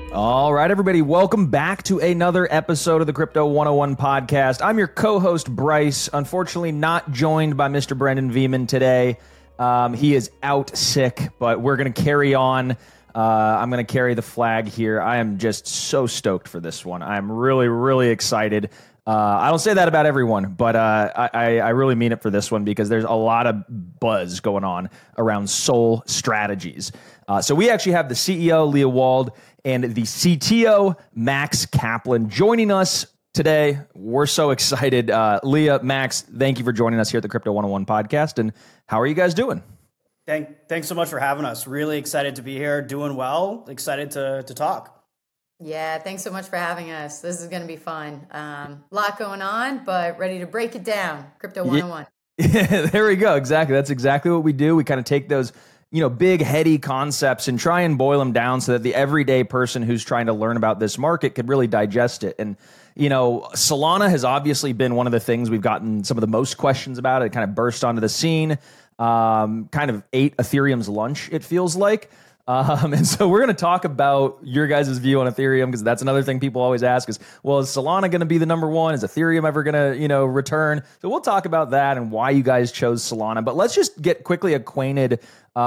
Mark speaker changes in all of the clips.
Speaker 1: All right, everybody, welcome back to another episode of the Crypto 101 podcast. I'm your co-host, Bryce. Unfortunately, not joined by Mr. Brendan Veeman today. He is out sick, but we're going to carry on. I'm going to carry the flag here. I am just so stoked for this one. I'm really, really excited. I don't say that about everyone, but I really mean it for this one because there's a lot of buzz going on around Sol Strategies. So we actually have the CEO, Leah Wald, and the CTO, Max Kaplan, joining us today. We're so excited. Leah, Max, thank you for joining us here at the Crypto 101 podcast. And how are you guys doing?
Speaker 2: Thanks so much for having us. Really excited to be here, doing well, excited to talk.
Speaker 3: Yeah, thanks so much for having us. This is going to be fun. Lot going on, but ready to break it down. Crypto 101.
Speaker 1: Yeah, there we go. Exactly. That's exactly what we do. We kind of take those, big heady concepts and try and boil them down so that the everyday person who's trying to learn about this market could really digest it. And, Solana has obviously been one of the things we've gotten some of the most questions about. It kind of burst onto the scene, kind of ate Ethereum's lunch, it feels like. And so we're going to talk about your guys' view on Ethereum, because that's another thing people always ask is, well, is Solana going to be the number one? Is Ethereum ever going to, return? So we'll talk about that and why you guys chose Solana. But let's just get quickly acquainted,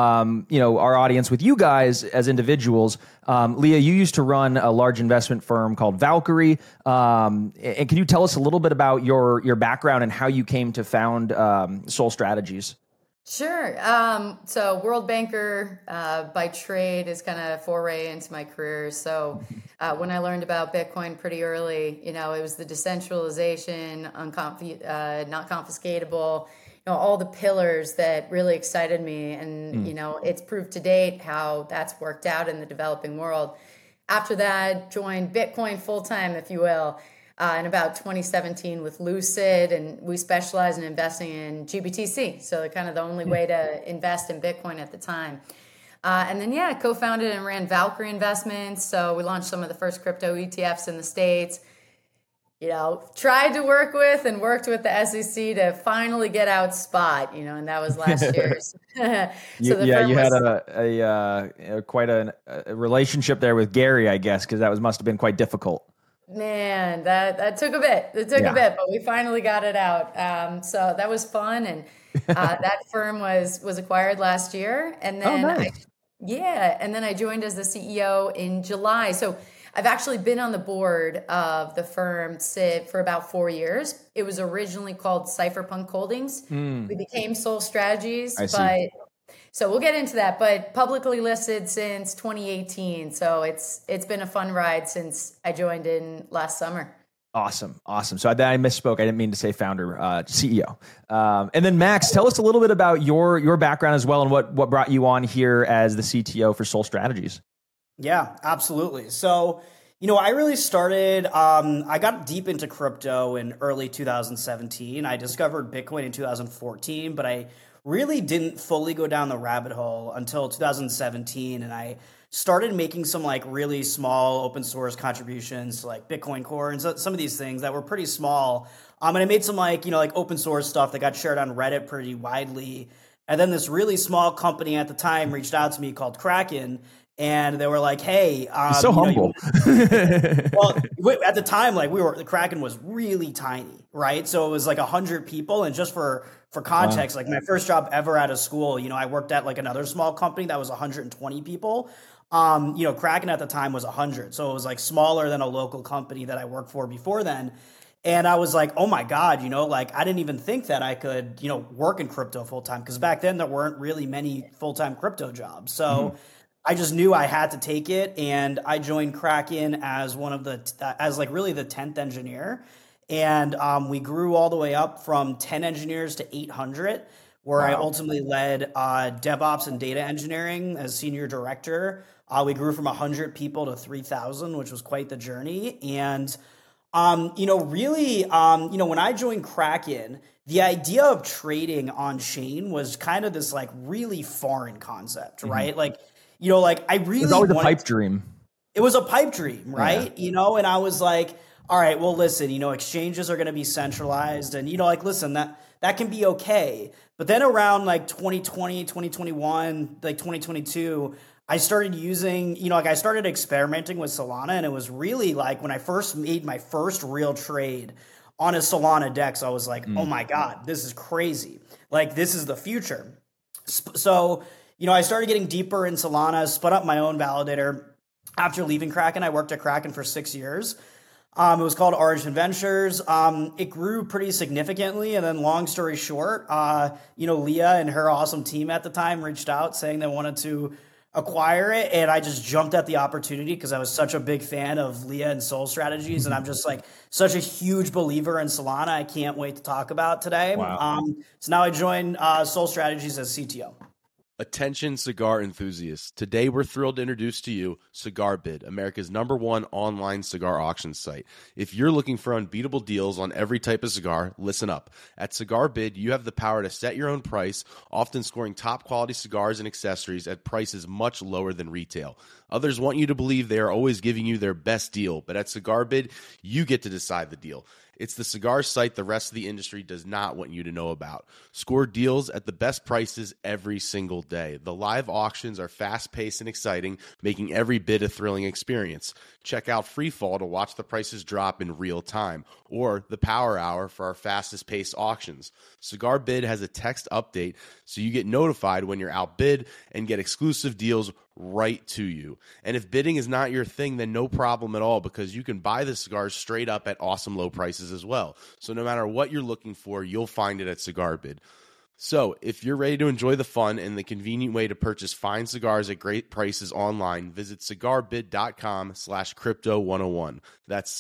Speaker 1: our audience with you guys as individuals. Leah, you used to run a large investment firm called Valkyrie. And can you tell us a little bit about your background and how you came to found Sol Strategies?
Speaker 3: Sure. So World Banker by trade is kind of foray into my career. So when I learned about Bitcoin pretty early, it was the decentralization, not confiscatable, all the pillars that really excited me. And, it's proved to date how that's worked out in the developing world. After that, joined Bitcoin full-time, if you will. In about 2017 with Lucid, and we specialize in investing in GBTC. So kind of the only way to invest in Bitcoin at the time. And then, co-founded and ran Valkyrie Investments. So we launched some of the first crypto ETFs in the States. Tried to work with and worked with the SEC to finally get out spot, and that was last year.
Speaker 1: You had quite a relationship there with Gary, I guess, because that must have been quite difficult.
Speaker 3: Man, that took a bit. It took a bit, but we finally got it out. So that was fun, and that firm was acquired last year, and then
Speaker 1: nice.
Speaker 3: and then I joined as the CEO in July. So I've actually been on the board of the firm for about 4 years. It was originally called Cypherpunk Holdings. We became Sol Strategies, so we'll get into that, but publicly listed since 2018. So it's been a fun ride since I joined in last summer.
Speaker 1: Awesome. So I misspoke. I didn't mean to say founder, CEO. And then Max, tell us a little bit about your background as well and what brought you on here as the CTO for Sol Strategies.
Speaker 2: Yeah, absolutely. So, I really started, I got deep into crypto in early 2017. I discovered Bitcoin in 2014, but I really didn't fully go down the rabbit hole until 2017. And I started making some really small open source contributions to Bitcoin Core and some of these things that were pretty small. And I made some open source stuff that got shared on Reddit pretty widely. And then this really small company at the time reached out to me called Kraken. And they were like, "Hey,
Speaker 1: so humble."
Speaker 2: Well, at the time, the Kraken was really tiny, right? So it was 100 people, and just for context, my first job ever out of school, I worked at another small company that was 120 people. Kraken at the time was 100, so it was smaller than a local company that I worked for before then. And I was like, "Oh my God, I didn't even think that I could, work in crypto full time, because back then there weren't really many full time crypto jobs." So I just knew I had to take it, and I joined Kraken as really the 10th engineer. And we grew all the way up from 10 engineers to 800, where I ultimately led DevOps and data engineering as senior director. We grew from 100 people to 3,000, which was quite the journey. And, when I joined Kraken, the idea of trading on chain was kind of this really foreign concept, right? I really
Speaker 1: it was always a pipe dream.
Speaker 2: It was a pipe dream, right? Yeah. And I was like, all right, well, listen, exchanges are going to be centralized, and listen, that can be okay. But then around 2020, 2021, 2022, I started using, like I started experimenting with Solana, and it was really like when I first made my first real trade on a Solana DEX, I was like, oh my God, this is crazy. Like, this is the future. So, I started getting deeper in Solana, spun up my own validator. After leaving Kraken, I worked at Kraken for 6 years. It was called Origin Ventures. It grew pretty significantly. And then long story short, Leah and her awesome team at the time reached out saying they wanted to acquire it. And I just jumped at the opportunity because I was such a big fan of Leah and Sol Strategies. And I'm just like such a huge believer in Solana. I can't wait to talk about today.
Speaker 1: Wow.
Speaker 2: So now I joined Sol Strategies as CTO.
Speaker 4: Attention cigar enthusiasts. Today we're thrilled to introduce to you CigarBid, America's #1 online cigar auction site. If you're looking for unbeatable deals on every type of cigar, listen up. At CigarBid, you have the power to set your own price, often scoring top quality cigars and accessories at prices much lower than retail. Others want you to believe they are always giving you their best deal, but at CigarBid, you get to decide the deal. It's the cigar site the rest of the industry does not want you to know about. Score deals at the best prices every single day. The live auctions are fast-paced and exciting, making every bid a thrilling experience. Check out Freefall to watch the prices drop in real time, or the Power Hour for our fastest-paced auctions. CigarBid has a text update, so you get notified when you're outbid and get exclusive deals right to you. And if bidding is not your thing, then no problem at all, because you can buy the cigars straight up at awesome low prices as well. So no matter what you're looking for, you'll find it at CigarBid. So if you're ready to enjoy the fun and the convenient way to purchase fine cigars at great prices online, visit cigarbid.com/crypto101. That's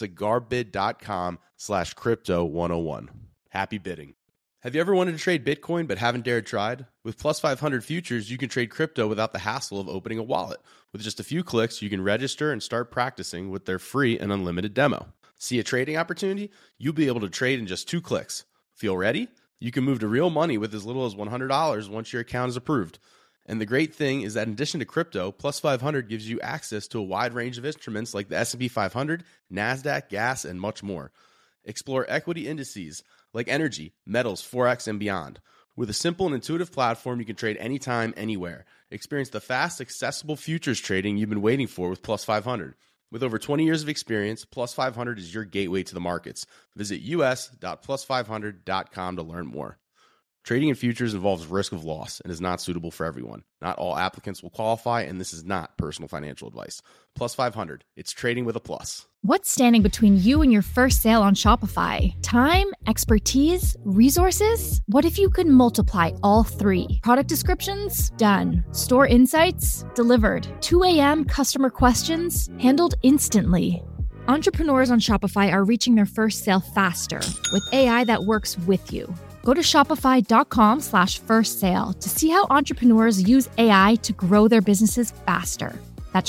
Speaker 4: cigarbid.com/crypto101. Happy bidding. Have you ever wanted to trade Bitcoin but haven't dared tried? With Plus 500 Futures, you can trade crypto without the hassle of opening a wallet. With just a few clicks, you can register and start practicing with their free and unlimited demo. See a trading opportunity? You'll be able to trade in just 2 clicks. Feel ready? You can move to real money with as little as $100 once your account is approved. And the great thing is that in addition to crypto, Plus 500 gives you access to a wide range of instruments like the S&P 500, NASDAQ, gas, and much more. Explore equity indices like energy, metals, Forex, and beyond. With a simple and intuitive platform, you can trade anytime, anywhere. Experience the fast, accessible futures trading you've been waiting for with Plus 500. With over 20 years of experience, Plus 500 is your gateway to the markets. Visit us.plus500.com to learn more. Trading in futures involves risk of loss and is not suitable for everyone. Not all applicants will qualify, and this is not personal financial advice. Plus 500, it's trading with a plus.
Speaker 5: What's standing between you and your first sale on Shopify? Time, expertise, resources? What if you could multiply all 3? Product descriptions? Done. Store insights? Delivered. 2 a.m. customer questions? Handled instantly. Entrepreneurs on Shopify are reaching their first sale faster with AI that works with you. Go to shopify.com/first sale to see how entrepreneurs use AI to grow their businesses faster. That's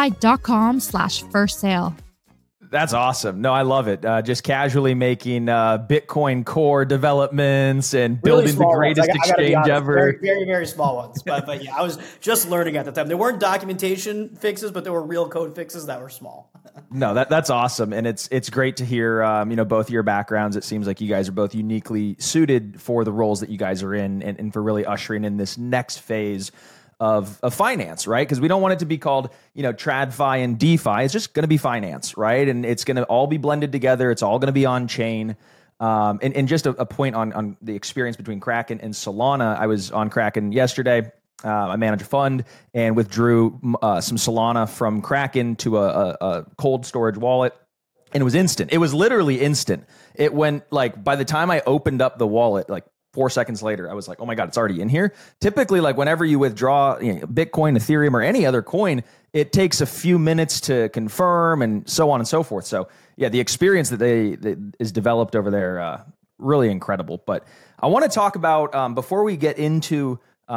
Speaker 5: shopify.com/first sale.
Speaker 1: That's awesome. No, I love it. Just casually making Bitcoin core developments and building the greatest exchange ever.
Speaker 2: Very, very, very small ones. But yeah, I was just learning at the time. There weren't documentation fixes, but there were real code fixes that were small.
Speaker 1: No, that's awesome. And it's great to hear, both your backgrounds. It seems like you guys are both uniquely suited for the roles that you guys are in and for really ushering in this next phase of finance, right? Because we don't want it to be called, TradFi and DeFi. It's just going to be finance, right? And it's going to all be blended together. It's all going to be on chain. And just a point on the experience between Kraken and Solana. I was on Kraken yesterday. I manage a fund and withdrew some Solana from Kraken to a cold storage wallet. And it was instant. It was literally instant. It went by the time I opened up the wallet, 4 seconds later, I was like, oh my God, it's already in here. Typically, whenever you withdraw Bitcoin, Ethereum, or any other coin, it takes a few minutes to confirm and so on and so forth. So yeah, the experience that is developed over there, really incredible. But I want to talk about, before we get into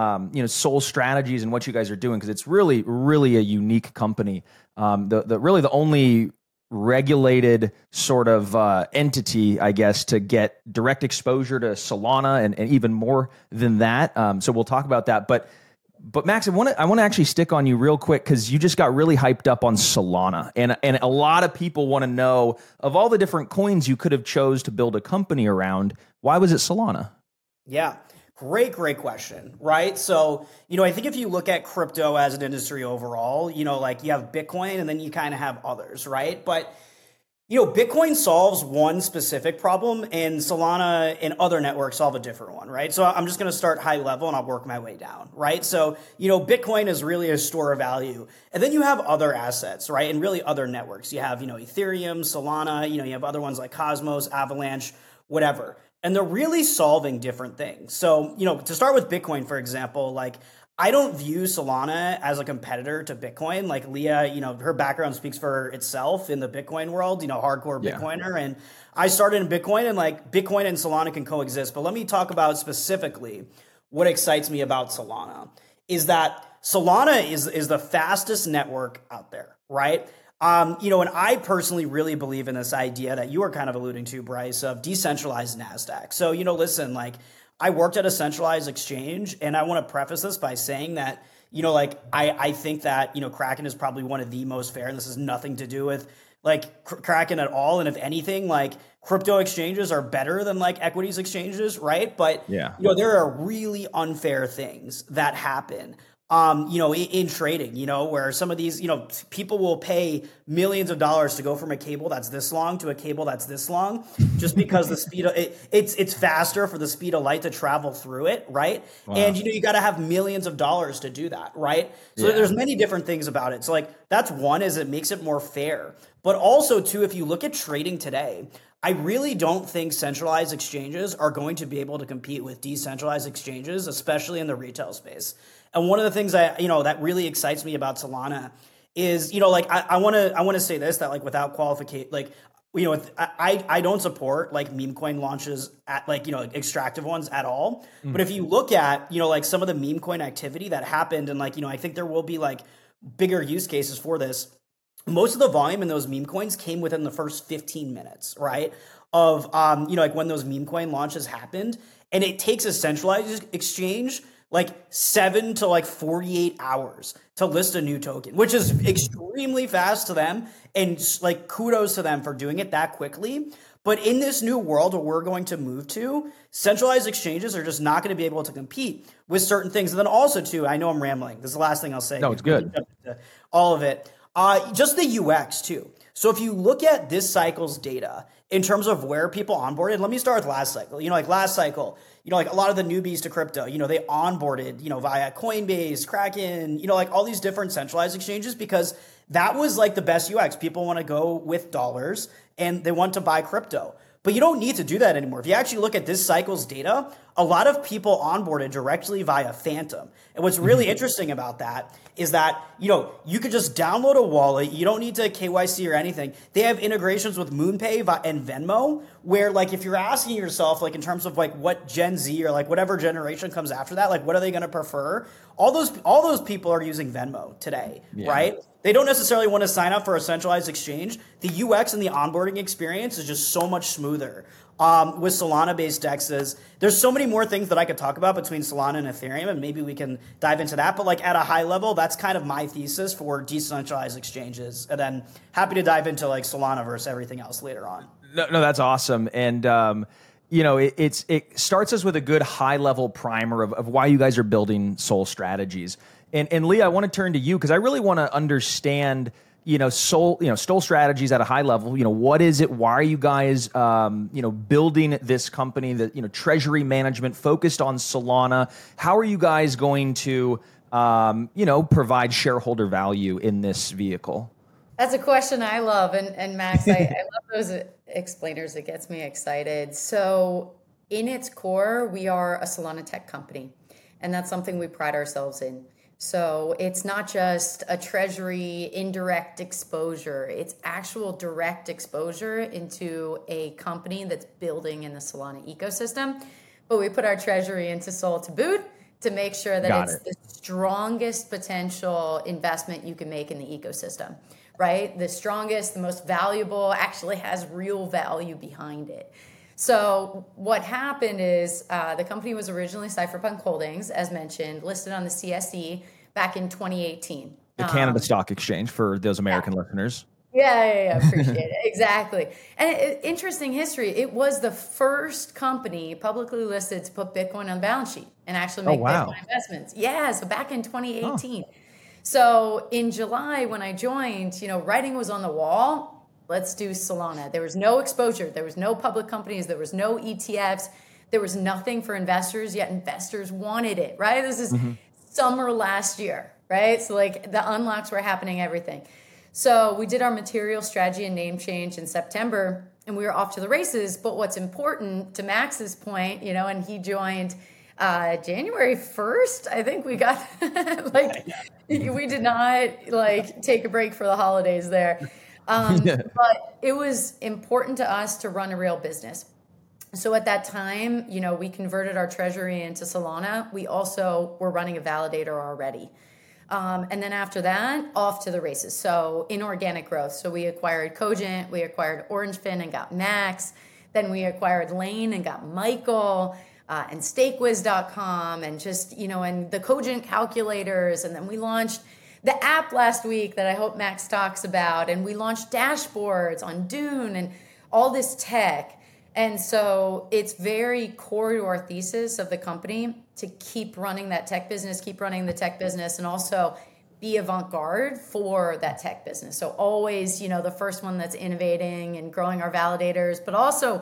Speaker 1: Sol Strategies and what you guys are doing, because it's really, really a unique company. The only regulated sort of entity, I guess, to get direct exposure to Solana and even more than that. So we'll talk about that. But Max, I want to actually stick on you real quick because you just got really hyped up on Solana, and a lot of people want to know, of all the different coins you could have chose to build a company around, why was it Solana?
Speaker 2: Yeah. Great question, right? So, I think if you look at crypto as an industry overall, like you have Bitcoin and then you kind of have others, right? But Bitcoin solves one specific problem and Solana and other networks solve a different one, right? So I'm just going to start high level and I'll work my way down, right? So, Bitcoin is really a store of value. And then you have other assets, right? And really other networks. You have, Ethereum, Solana, you have other ones like Cosmos, Avalanche, whatever. And they're really solving different things. So, to start with Bitcoin, for example, like I don't view Solana as a competitor to Bitcoin. Like Leah, her background speaks for itself in the Bitcoin world, hardcore Bitcoiner. And I started in Bitcoin and like Bitcoin and Solana can coexist. But let me talk about specifically what excites me about Solana is that Solana is the fastest network out there, right? And I personally really believe in this idea that you are kind of alluding to, Bryce, of decentralized NASDAQ. So, listen, like I worked at a centralized exchange and I want to preface this by saying that, I think that, Kraken is probably one of the most fair, and this has nothing to do with like Kraken at all. And if anything, like crypto exchanges are better than like equities exchanges, right? But, there are really unfair things that happen. In trading, where some of these, people will pay millions of dollars to go from a cable that's this long to a cable that's this long, just because the speed of it's faster for the speed of light to travel through it, right? Wow. And you got to have millions of dollars to do that, right? So there's many different things about it. So like that's one, is it makes it more fair, but also too, if you look at trading today, I really don't think centralized exchanges are going to be able to compete with decentralized exchanges, especially in the retail space. And one of the things that really excites me about Solana is, I want to say this, that like without qualification, like, I don't support like meme coin launches at like, extractive ones at all. Mm. But if you look at, like some of the meme coin activity that happened and like, I think there will be like bigger use cases for this. Most of the volume in those meme coins came within the first 15 minutes, right? Of, like when those meme coin launches happened, and it takes a centralized exchange like 7 to like 48 hours to list a new token, which is extremely fast to them. And like kudos to them for doing it that quickly. But in this new world where we're going to move to, centralized exchanges are just not going to be able to compete with certain things. And then also too, I know I'm rambling. This is the last thing I'll say.
Speaker 1: No, it's good.
Speaker 2: All of it. Just the UX too. So if you look at this cycle's data in terms of where people onboarded, let me start with last cycle. Like last cycle, like a lot of the newbies to crypto, they onboarded, via Coinbase, Kraken, like all these different centralized exchanges, because that was like the best UX. People want to go with dollars and they want to buy crypto. But you don't need to do that anymore. If you actually look at this cycle's data, a lot of people onboarded directly via Phantom. And what's really interesting about that is that, you could just download a wallet. You don't need to KYC or anything. They have integrations with MoonPay and Venmo, where like if you're asking yourself, like in terms of like what Gen Z or like whatever generation comes after that, like what are they going to prefer? All those people are using Venmo today, right? They don't necessarily want to sign up for a centralized exchange. The UX and the onboarding experience is just so much smoother. With Solana-based DEXs, there's so many more things that I could talk about between Solana and Ethereum, and maybe we can dive into that. But like at a high level, that's kind of my thesis for decentralized exchanges. And then happy to dive into like Solana versus everything else later on.
Speaker 1: No, that's awesome. And it starts us with a good high level primer of why you guys are building Sol Strategies. And Leah, I want to turn to you because I really want to understand, Sol Strategies at a high level. What is it? Why are you guys, building this company that, treasury management focused on Solana? How are you guys going to, provide shareholder value in this vehicle?
Speaker 3: That's a question I love. And Max, I love those explainers. It gets me excited. So in its core, we are a Solana tech company, and that's something we pride ourselves in. So it's not just a treasury indirect exposure, it's actual direct exposure into a company that's building in the Solana ecosystem. But we put our treasury into Sol to boot to make sure that it's the strongest potential investment you can make in the ecosystem, right? The strongest, the most valuable, actually has real value behind it. So what happened is the company was originally Cypherpunk Holdings, as mentioned, listed on the CSE back in 2018.
Speaker 1: The Canada Stock Exchange for those American listeners.
Speaker 3: Yeah. Appreciate it. Exactly. And interesting history. It was the first company publicly listed to put Bitcoin on the balance sheet and actually make Bitcoin investments. Yeah. So back in 2018. So in July, when I joined, writing was on the wall. Let's do Solana. There was no exposure. There was no public companies. There was no ETFs. There was nothing for investors, yet investors wanted it, right? This is summer last year, right? So like the unlocks were happening, everything. So we did our material strategy and name change in September, and we were off to the races. But what's important, to Max's point, and he joined January 1st, I think we got we did not take a break for the holidays there. But it was important to us to run a real business. So at that time, we converted our treasury into Solana. We also were running a validator already. And then after that, off to the races. So inorganic growth. So we acquired Cogent, we acquired Orangefin and got Max. Then we acquired Lane and got Michael, and StakeWiz.com, and just, and the Cogent calculators. And then we launched the app last week that I hope Max talks about. And we launched dashboards on Dune and all this tech. And so it's very core to our thesis of the company to keep running that tech business, keep running the tech business, and also be avant-garde for that tech business. So always, the first one that's innovating and growing our validators, but also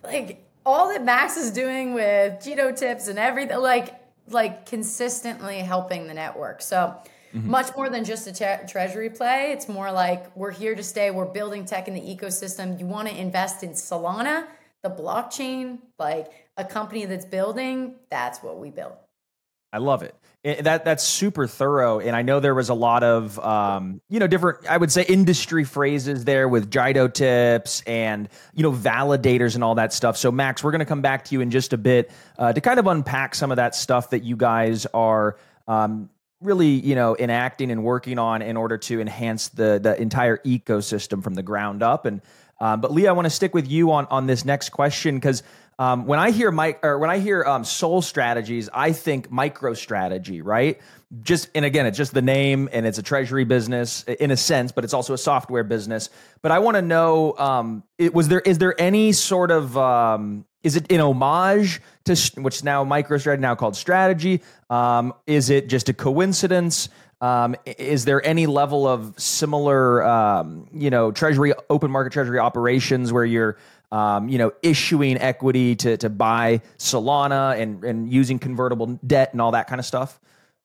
Speaker 3: all that Max is doing with Jito tips and everything, like consistently helping the network. So much more than just a treasury play. It's more like we're here to stay. We're building tech in the ecosystem. You want to invest in Solana, the blockchain, like a company that's building, that's what we build.
Speaker 1: I love it. That's super thorough. And I know there was a lot of, different, I would say, industry phrases there with Jito tips and, validators and all that stuff. So Max, we're going to come back to you in just a bit to kind of unpack some of that stuff that you guys are really, enacting and working on in order to enhance the entire ecosystem from the ground up. And but Lee, I want to stick with you on this next question because when I hear Sol Strategies, I think MicroStrategy, right? And again, it's just the name, and it's a treasury business in a sense, but it's also a software business. But I want to know, is there any sort of is it in homage to which now MicroStrategy, now called Strategy? Is it just a coincidence? Is there any level of similar, treasury, open market treasury operations where you're, issuing equity to buy Solana and using convertible debt and all that kind of stuff?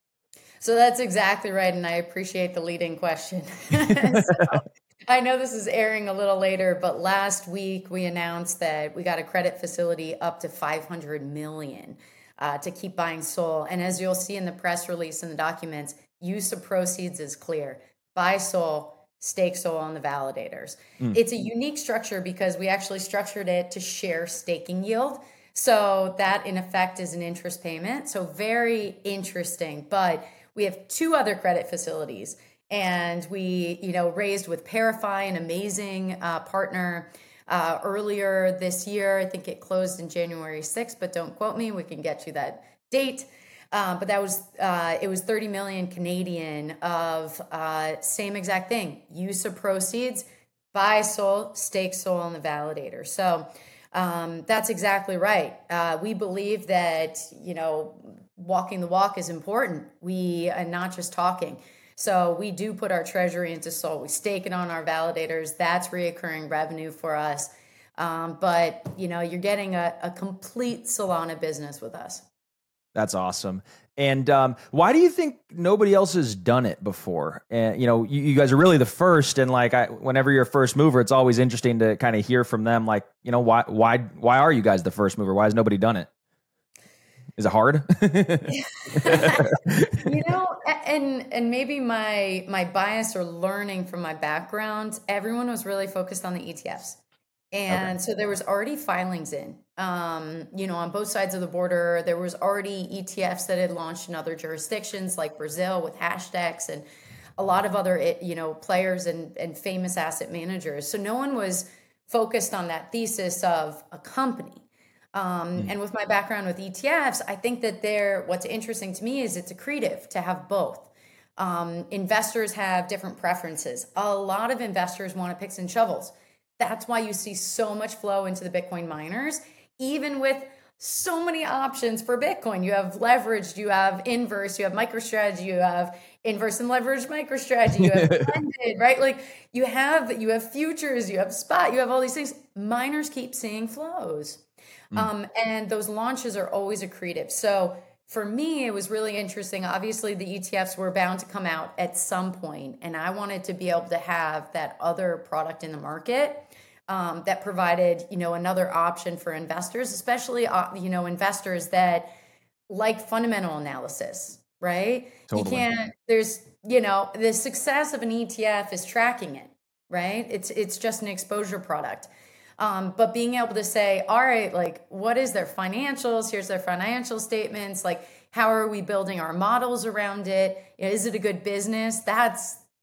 Speaker 3: So that's exactly right. And I appreciate the leading question. So, I know this is airing a little later, but last week we announced that we got a credit facility up to $500 million to keep buying Sol. And as you'll see in the press release and the documents, use of proceeds is clear. Buy Sol, stake Sol on the validators. It's a unique structure because we actually structured it to share staking yield. So that in effect is an interest payment. So very interesting. But we have two other credit facilities. And we, raised with Parify, an amazing partner, earlier this year. I think it closed in January 6th, but don't quote me. We can get you that date. But that was it was 30 million Canadian of same exact thing. Use of proceeds, buy Sol, stake Sol on the validator. So that's exactly right. We believe that walking the walk is important. We are not just talking. So we do put our treasury into Sol. We stake it on our validators. That's reoccurring revenue for us. But you're getting a complete Solana business with us.
Speaker 1: That's awesome. And why do you think nobody else has done it before? And you guys are really the first. And whenever you're a first mover, it's always interesting to kind of hear from them. Why are you guys the first mover? Why has nobody done it? Is it hard?
Speaker 3: And maybe my bias or learning from my background, everyone was really focused on the ETFs. And so there was already filings in, on both sides of the border. There was already ETFs that had launched in other jurisdictions like Brazil with Hashdex and a lot of other, players and famous asset managers. So no one was focused on that thesis of a company. And with my background with ETFs, I think that what's interesting to me is it's accretive to have both. Investors have different preferences. A lot of investors want picks and shovels. That's why you see so much flow into the Bitcoin miners, even with so many options for Bitcoin. You have leveraged, you have inverse, you have MicroStrategy, you have inverse and leveraged MicroStrategy, you have blended, right? Like you have futures, you have spot, you have all these things. Miners keep seeing flows. And those launches are always accretive. So for me, it was really interesting. Obviously, the ETFs were bound to come out at some point, and I wanted to be able to have that other product in the market that provided, another option for investors, especially, investors that like fundamental analysis, right?
Speaker 1: Totally.
Speaker 3: The success of an ETF is tracking it, right? It's just an exposure product. But being able to say, all right, like, what is their financials? Here's their financial statements. Like, how are we building our models around it? Is it a good business? That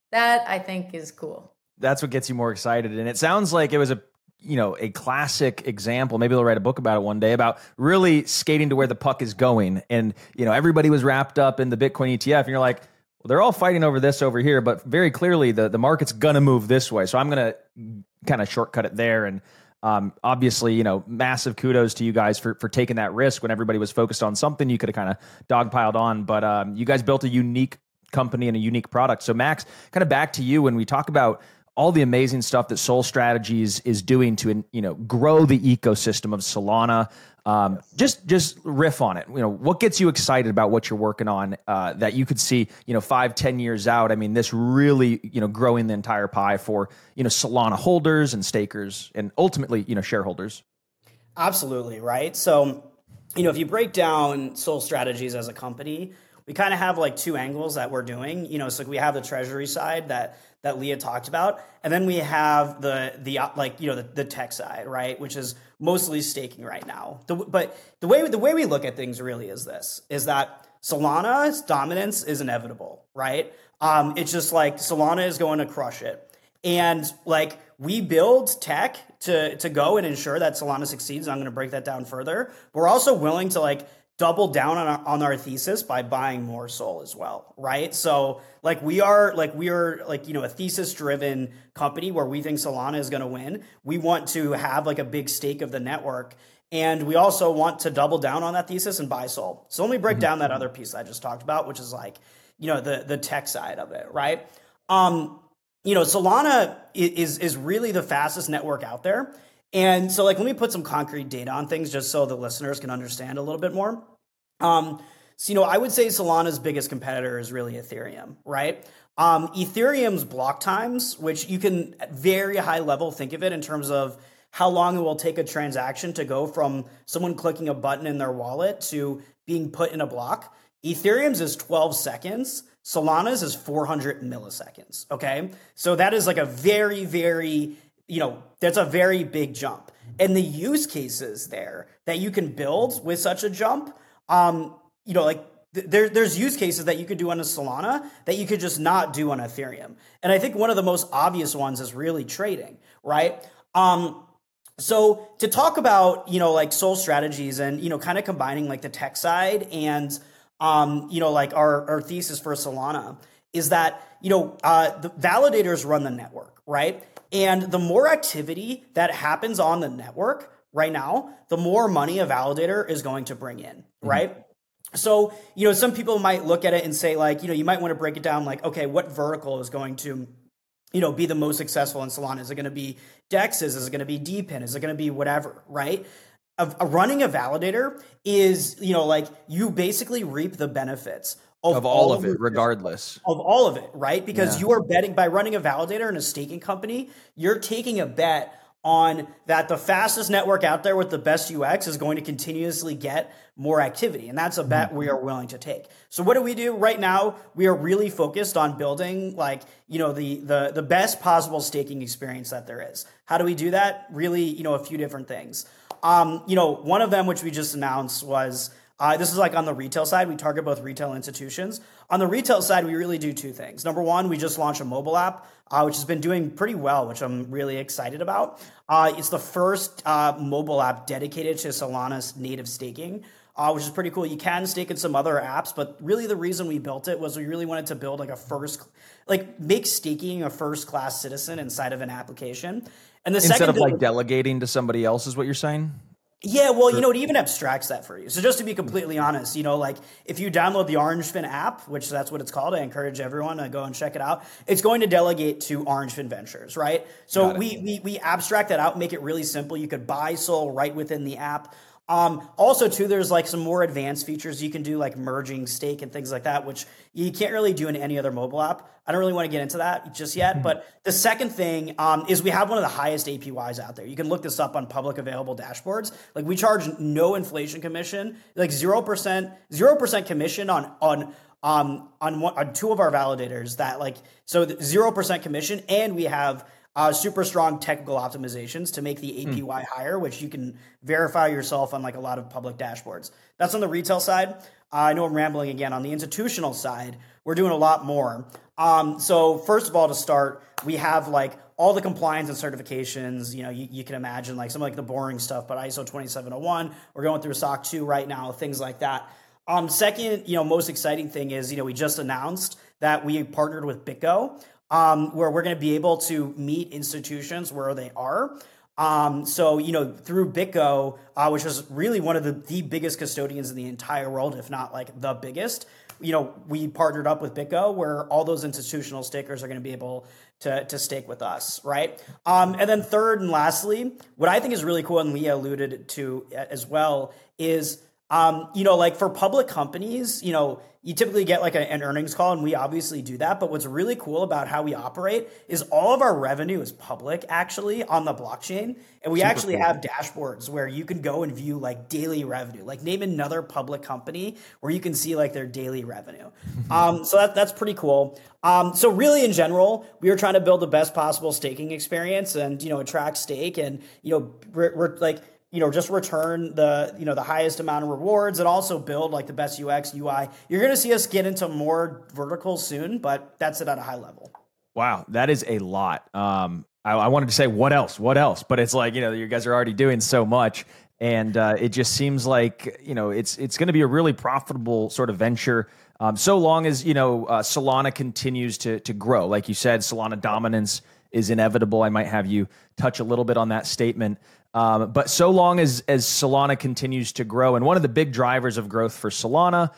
Speaker 3: I think is cool.
Speaker 1: That's what gets you more excited. And it sounds like it was a classic example. Maybe they'll write a book about it one day, about really skating to where the puck is going. And, everybody was wrapped up in the Bitcoin ETF, and you're like, well, they're all fighting over this over here, but very clearly the market's going to move this way. So I'm going to kind of shortcut it there. And obviously, massive kudos to you guys for taking that risk when everybody was focused on something you could have kind of dogpiled on. But you guys built a unique company and a unique product. So Max, kind of back to you when we talk about all the amazing stuff that Sol Strategies is doing to, grow the ecosystem of Solana. Just riff on it. What gets you excited about what you're working on, that you could see, 5-10 years out? I mean, this really, growing the entire pie for, Solana holders and stakers and ultimately, shareholders.
Speaker 2: Absolutely. Right. So, if you break down Sol Strategies as a company, we kind of have like two angles that we're doing. So we have the treasury side that Leah talked about, and then we have the tech side, right, which is mostly staking right now. But the way we look at things really is that Solana's dominance is inevitable, right? It's just like Solana is going to crush it, and like we build tech to go and ensure that Solana succeeds. I'm going to break that down further. We're also willing to double down on our thesis by buying more Sol as well, right? So we are a thesis driven company where we think Solana is going to win. We want to have a big stake of the network, and we also want to double down on that thesis and buy Sol. So let me break down that other piece I just talked about, which is the tech side of it, right? Solana is really the fastest network out there. And so let me put some concrete data on things just so the listeners can understand a little bit more. I would say Solana's biggest competitor is really Ethereum, right? Ethereum's block times, which you can at very high level think of it in terms of how long it will take a transaction to go from someone clicking a button in their wallet to being put in a block. Ethereum's is 12 seconds. Solana's is 400 milliseconds, okay? So that is a very, very that's a very big jump. And the use cases there that you can build with such a jump, there's use cases that you could do on a Solana that you could just not do on Ethereum. And I think one of the most obvious ones is really trading, right? So to talk about, Sol Strategies and, kind of combining the tech side and, our thesis for Solana is that, the validators run the network, right? And the more activity that happens on the network right now, the more money a validator is going to bring in, right? Mm-hmm. So, some people might look at it and say you might want to break it down okay, what vertical is going to, be the most successful in Solana? Is it going to be DEXs? Is it going to be DePIN? Is it going to be whatever, right? Running a validator is, you basically reap the benefits of all of it,
Speaker 1: regardless
Speaker 2: of all of it, right? Because you are betting by running a validator in a staking company, you're taking a bet on that the fastest network out there with the best UX is going to continuously get more activity. And that's a bet we are willing to take. So what do we do right now? We are really focused on building the best possible staking experience that there is. How do we do that? Really, a few different things. One of them, which we just announced, was this is on the retail side. We target both retail institutions. On the retail side, we really do two things. Number one, we just launched a mobile app, which has been doing pretty well, which I'm really excited about. It's the first mobile app dedicated to Solana's native staking. which is pretty cool. You can stake in some other apps, but really the reason we built it was we really wanted to build make staking a first-class citizen inside of an application. And the
Speaker 1: instead of like delegating to somebody else is what you're saying?
Speaker 2: Yeah, well, it even abstracts that for you. So just to be completely honest, like if you download the Orangefin app, which that's what it's called, I encourage everyone to go and check it out. It's going to delegate to Orangefin Ventures, right? So we abstract that out, make it really simple. You could buy SOL right within the app. Also too, there's like some more advanced features you can do, like merging stake and things like that, which you can't really do in any other mobile app. I don't really want to get into that just yet. But the second thing is we have one of the highest APYs out there. You can look this up on public available dashboards. Like we charge no inflation commission, like 0% commission on two of our validators that so 0% commission, and we have super strong technical optimizations to make the APY higher, which you can verify yourself on like a lot of public dashboards. That's on the retail side. I know I'm rambling again. On the institutional side, we're doing a lot more. So first of all, to start, we have like all the compliance and certifications. You can imagine like some like the boring stuff, but ISO 27001. We're going through SOC 2 right now, things like that. Second, most exciting thing is, we just announced that we partnered with BitGo. Where we're going to be able to meet institutions where they are. So through BitGo, which is really one of the biggest custodians in the entire world, if not like the biggest, we partnered up with BitGo where all those institutional stakers are going to be able to stake with us, right? And then third and lastly, what I think is really cool, and Leah alluded to as well, is like for public companies, you typically get like an earnings call, and we obviously do that. But what's really cool about how we operate is all of our revenue is public actually on the blockchain. And we actually have dashboards where you can go and view like daily revenue, like name another public company where you can see like their daily revenue. So that's pretty cool. So really in general, we are trying to build the best possible staking experience and, attract stake and, we're like, just return the highest amount of rewards and also build like the best UX, UI. You're going to see us get into more verticals soon, but that's it at a high level.
Speaker 1: Wow, that is a lot. I wanted to say what else, but it's like, you guys are already doing so much. And it just seems like, it's going to be a really profitable sort of venture. So long as, Solana continues to grow. Like you said, Solana dominance is inevitable. I might have you touch a little bit on that statement. But so long as Solana continues to grow, and one of the big drivers of growth for Solana,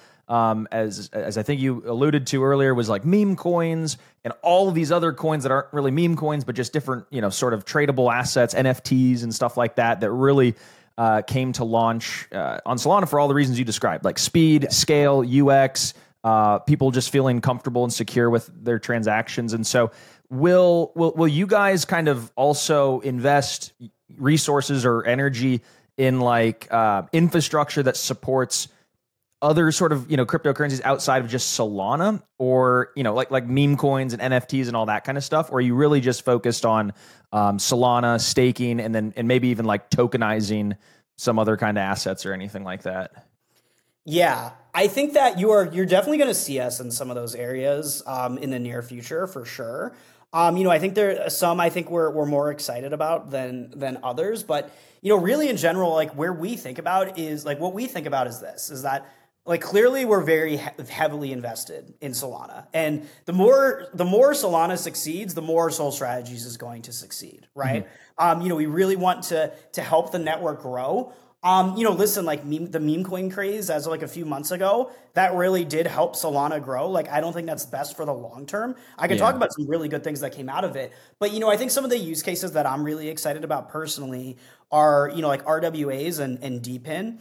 Speaker 1: as I think you alluded to earlier, was like meme coins and all of these other coins that aren't really meme coins, but just different, sort of tradable assets, NFTs and stuff like that really came to launch on Solana for all the reasons you described, like speed, scale, UX, people just feeling comfortable and secure with their transactions. And so will you guys kind of also invest resources or energy in like infrastructure that supports other sort of cryptocurrencies outside of just Solana, or like meme coins and NFTs and all that kind of stuff? Or are you really just focused on Solana staking and maybe even like tokenizing some other kind of assets or anything like that?
Speaker 2: Yeah, I think that you're definitely going to see us in some of those areas in the near future for sure. I think there are some I think we're more excited about than others, but really in general, like where we think about is like what we think about is that like clearly we're very heavily invested in Solana, and the more Solana succeeds, the more Sol Strategies is going to succeed, right? Mm-hmm. We really want to help the network grow. Listen, like the meme coin craze as of like a few months ago, that really did help Solana grow. Like, I don't think that's best for the long term. I can talk about some really good things that came out of it. But, I think some of the use cases that I'm really excited about personally are, like RWAs and DPIN,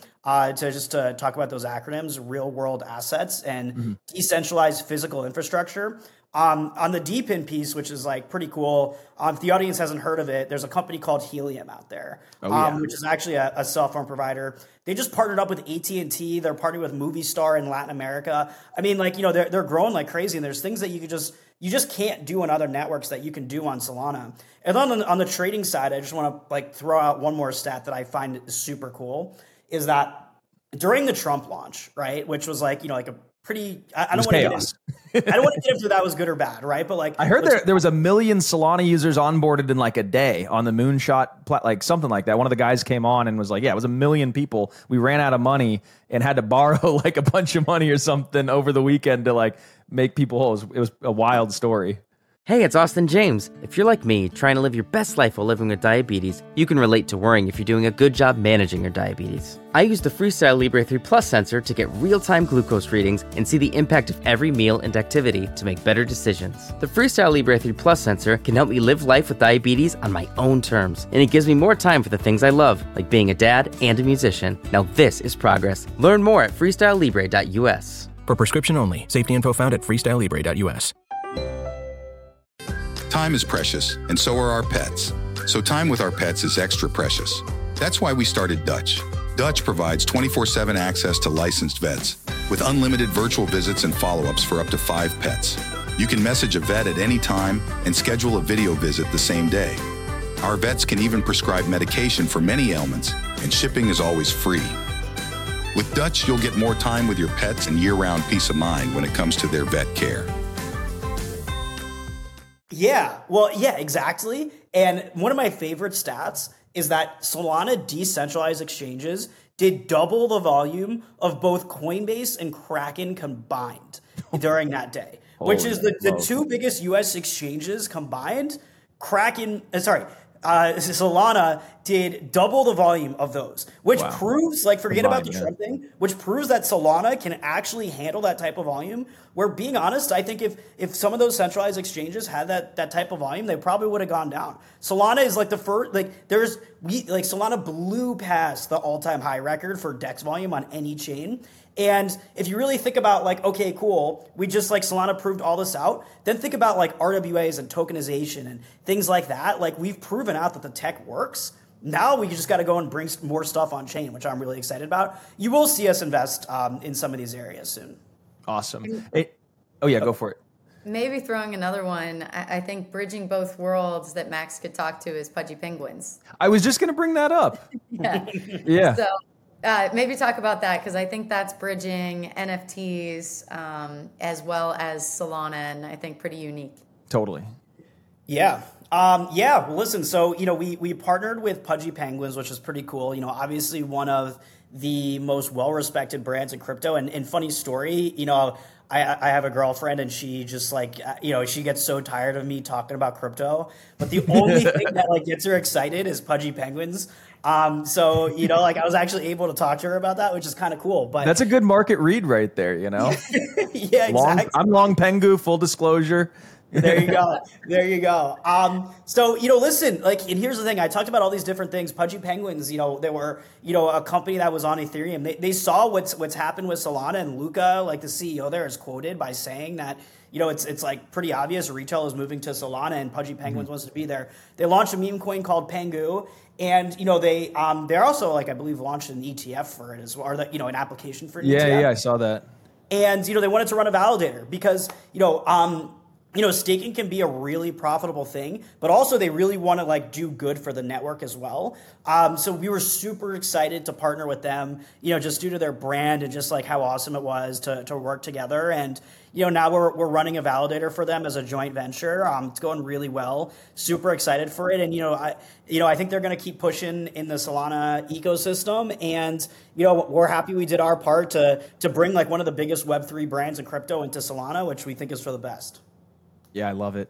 Speaker 2: to talk about those acronyms, real world assets and decentralized physical infrastructure. On the DPIN piece, which is like pretty cool. If the audience hasn't heard of it, there's a company called Helium out there, which is actually a cell phone provider. They just partnered up with AT&T. They're partnering with Movistar in Latin America. I mean, like, they're growing like crazy, and there's things that you just can't do on other networks that you can do on Solana. And then on the trading side, I just want to like throw out one more stat that I find super cool is that during the Trump launch, right, which was like, like pretty. I
Speaker 1: It was
Speaker 2: don't want to get
Speaker 1: chaos.
Speaker 2: I don't want to get into that was good or bad, right? But like
Speaker 1: I heard there was 1 million Solana users onboarded in like a day on the Moonshot, like something like that. One of the guys came on and was like, yeah, it was 1 million people. We ran out of money and had to borrow like a bunch of money or something over the weekend to like make people whole. It was a wild story.
Speaker 6: Hey, it's Austin James. If you're like me, trying to live your best life while living with diabetes, you can relate to worrying if you're doing a good job managing your diabetes. I use the Freestyle Libre 3 Plus sensor to get real-time glucose readings and see the impact of every meal and activity to make better decisions. The Freestyle Libre 3 Plus sensor can help me live life with diabetes on my own terms, and it gives me more time for the things I love, like being a dad and a musician. Now this is progress. Learn more at freestylelibre.us.
Speaker 7: For prescription only. Safety info found at freestylelibre.us.
Speaker 8: Time is precious, and so are our pets. So time with our pets is extra precious. That's why we started Dutch. Dutch provides 24/7 access to licensed vets with unlimited virtual visits and follow-ups for up to 5 pets. You can message a vet at any time and schedule a video visit the same day. Our vets can even prescribe medication for many ailments, and shipping is always free. With Dutch, you'll get more time with your pets and year-round peace of mind when it comes to their vet care.
Speaker 2: Yeah, well, yeah, exactly. And one of my favorite stats is that Solana decentralized exchanges did double the volume of both Coinbase and Kraken combined during that day, which is the two biggest US exchanges combined. Solana did double the volume of those, which proves, like, forget about the Trump thing, which proves that Solana can actually handle that type of volume. Where, being honest, I think if some of those centralized exchanges had that type of volume, they probably would have gone down. Solana is like the first, Solana blew past the all-time high record for DEX volume on any chain. And if you really think about, like, okay, cool, we just, like, Solana proved all this out, then think about, like, RWAs and tokenization and things like that. Like, we've proven out that the tech works. Now we just got to go and bring more stuff on chain, which I'm really excited about. You will see us invest in some of these areas soon.
Speaker 1: Awesome. Go for it.
Speaker 3: Maybe throwing another one. I think bridging both worlds that Max could talk to is Pudgy Penguins.
Speaker 1: I was just going to bring that up. Yeah.
Speaker 3: So maybe talk about that, because I think that's bridging NFTs as well as Solana, and I think pretty unique.
Speaker 1: Totally.
Speaker 2: Yeah. Well, listen, so, we partnered with Pudgy Penguins, which is pretty cool. Obviously one of the most well-respected brands in crypto. And funny story, I have a girlfriend, and she just, like, she gets so tired of me talking about crypto. But the only thing that, like, gets her excited is Pudgy Penguins. So, I was actually able to talk to her about that, which is kind of cool. But
Speaker 1: that's a good market read right there,
Speaker 2: Yeah, exactly.
Speaker 1: I'm long Pengu, full disclosure.
Speaker 2: There you go. So, listen, like, and here's the thing. I talked about all these different things. Pudgy Penguins, they were, a company that was on Ethereum. They saw what's happened with Solana, and Luca, like the CEO there, is quoted by saying that, it's like pretty obvious retail is moving to Solana, and Pudgy Penguins wants to be there. They launched a meme coin called Pengu, and, they're also, like, I believe, launched an ETF for it as well, or, an application for an ETF.
Speaker 1: Yeah, I saw that.
Speaker 2: And, they wanted to run a validator because, staking can be a really profitable thing, but also they really want to, like, do good for the network as well. So we were super excited to partner with them, just due to their brand and just, like, how awesome it was to work together. And, now we're running a validator for them as a joint venture. It's going really well. Super excited for it. And, I think they're going to keep pushing in the Solana ecosystem. And, we're happy we did our part to bring, like, one of the biggest Web3 brands in crypto into Solana, which we think is for the best.
Speaker 1: Yeah, I love it.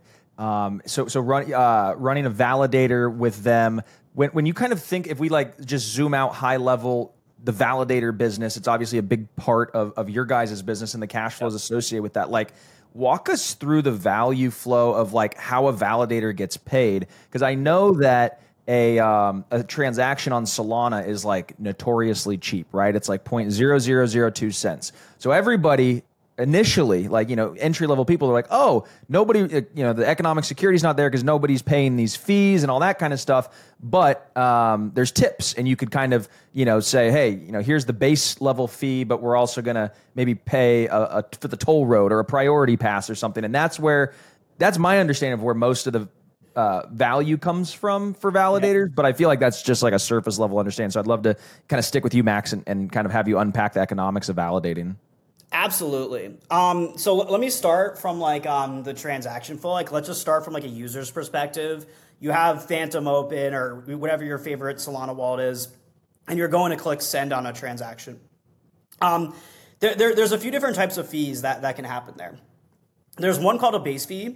Speaker 1: So running a validator with them, when you kind of think, if we, like, just zoom out high level, the validator business, it's obviously a big part of your guys' business and the cash flows associated with that. Like, walk us through the value flow of, like, how a validator gets paid. Because I know that a transaction on Solana is, like, notoriously cheap, right? It's like 0.0002 cents. So everybody initially, like, entry level people are like, oh, nobody, the economic security is not there because nobody's paying these fees and all that kind of stuff. But there's tips, and you could kind of, say, hey, here's the base level fee, but we're also going to maybe pay for the toll road or a priority pass or something. And that's my understanding of where most of the value comes from for validators. Yeah. But I feel like that's just like a surface level understanding. So I'd love to kind of stick with you, Max, and kind of have you unpack the economics of validating.
Speaker 2: Absolutely. So let me start from like the transaction flow. Like, let's just start from like a user's perspective. You have Phantom open or whatever your favorite Solana wallet is, and you're going to click send on a transaction. There's a few different types of fees that can happen there. There's one called a base fee,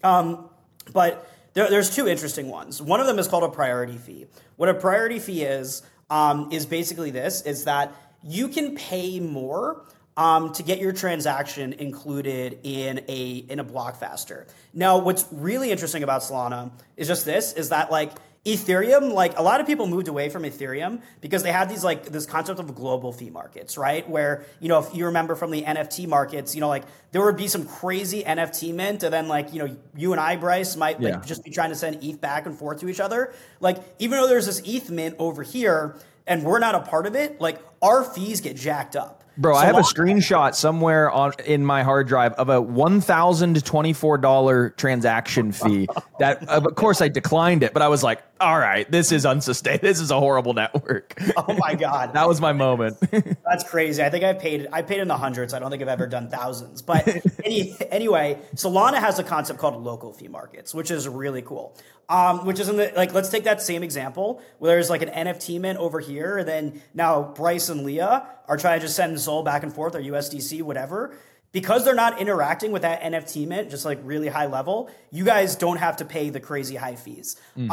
Speaker 2: but there's two interesting ones. One of them is called a priority fee. What a priority fee is basically this, is that you can pay more to get your transaction included in a block faster. Now, what's really interesting about Solana is just this, is that like Ethereum, like a lot of people moved away from Ethereum because they had these like this concept of global fee markets, right? Where, you know, if you remember from the NFT markets, you know, like there would be some crazy NFT mint, and then like, you know, you and I, Bryce, might like just be trying to send ETH back and forth to each other. Like, even though there's this ETH mint over here and we're not a part of it, like our fees get jacked up.
Speaker 1: Bro, I have a screenshot somewhere in my hard drive of a $1,024 transaction fee that, of course, I declined it, but I was like, all right, this is unsustainable. This is a horrible network.
Speaker 2: Oh my God.
Speaker 1: That was my moment.
Speaker 2: That's crazy. I think I paid in the hundreds. I don't think I've ever done thousands. But anyway, Solana has a concept called local fee markets, which is really cool. Which is like, let's take that same example where there's like an NFT mint over here. And then now Bryce and Leah are trying to just send Sol back and forth or USDC, whatever. Because they're not interacting with that NFT mint, just like really high level, you guys don't have to pay the crazy high fees.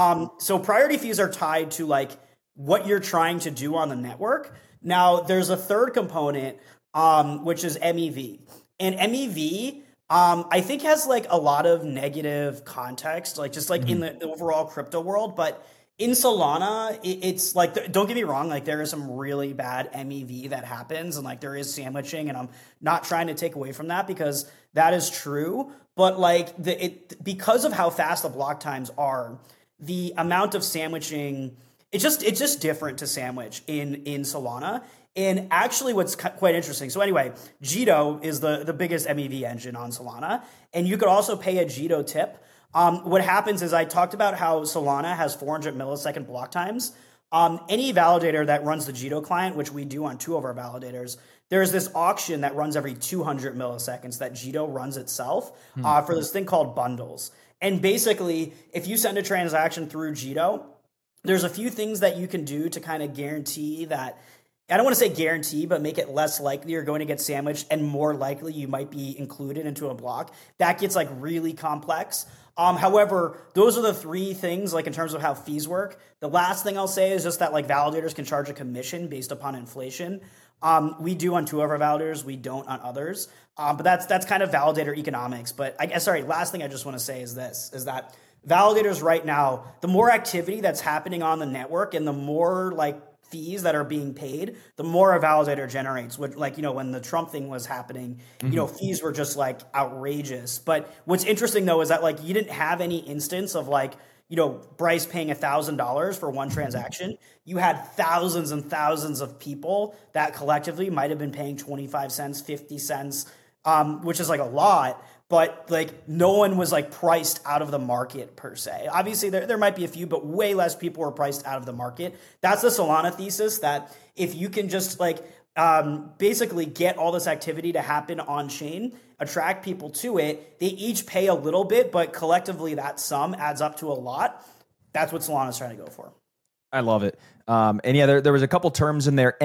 Speaker 2: So priority fees are tied to like what you're trying to do on the network. Now there's a third component, which is MEV. And MEV, I think has like a lot of negative context, like just like in the overall crypto world. But in Solana, it's like, don't get me wrong, like there is some really bad MEV that happens and like there is sandwiching, and I'm not trying to take away from that because that is true. But like because of how fast the block times are, the amount of sandwiching, it's just different to sandwich in Solana. And actually what's quite interesting, so anyway, Jito is the biggest MEV engine on Solana, and you could also pay a Jito tip. What happens is, I talked about how Solana has 400 millisecond block times. Any validator that runs the Jito client, which we do on two of our validators, there's this auction that runs every 200 milliseconds that Jito runs itself for this thing called bundles. And basically, if you send a transaction through Jito, there's a few things that you can do to kind of guarantee that, I don't want to say guarantee, but make it less likely you're going to get sandwiched and more likely you might be included into a block. That gets like really complex. However, those are the three things, like in terms of how fees work. The last thing I'll say is just that like validators can charge a commission based upon inflation. We do on two of our validators, we don't on others. But that's kind of validator economics. But I guess, last thing I just want to say is this, is that validators right now, the more activity that's happening on the network and the more like fees that are being paid, the more a validator generates. Which, like, you know, when the Trump thing was happening, you know, fees were just like outrageous. But what's interesting though is that like you didn't have any instance of like, you know, Bryce paying $1,000 for one transaction. You had thousands and thousands of people that collectively might have been paying 25 cents, 50 cents, which is like a lot. But like no one was like priced out of the market per se. Obviously there might be a few, but way less people were priced out of the market. That's the Solana thesis, that if you can just like basically get all this activity to happen on chain, attract people to it, they each pay a little bit, but collectively that sum adds up to a lot. That's what Solana's trying to go for.
Speaker 1: I love it. And yeah, there was a couple terms in there,